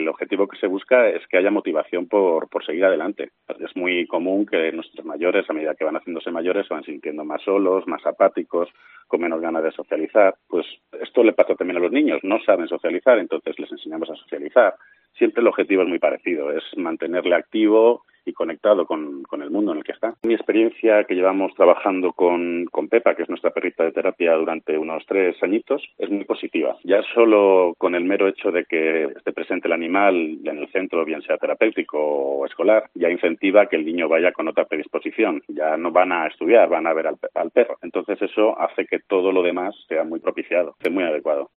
objetivo que se busca es que haya motivación por seguir adelante. Es muy común que nuestros mayores, a medida que van haciéndose mayores, se van sintiendo más solos, más apáticos, con menos ganas de socializar. Pues esto le pasa también a los niños, no saben socializar, entonces les enseñamos a socializar. Siempre el objetivo es muy parecido, es mantenerle activo y conectado con el mundo en el que está. Mi experiencia que llevamos trabajando con Pepa, que es nuestra perrita de terapia durante unos 3 añitos, es muy positiva. Ya solo con el mero hecho de que esté presente el animal en el centro, bien sea terapéutico o escolar, ya incentiva que el niño vaya con otra predisposición. Ya no van a estudiar, van a ver al perro. Entonces eso hace que todo lo demás sea muy propiciado, sea muy adecuado.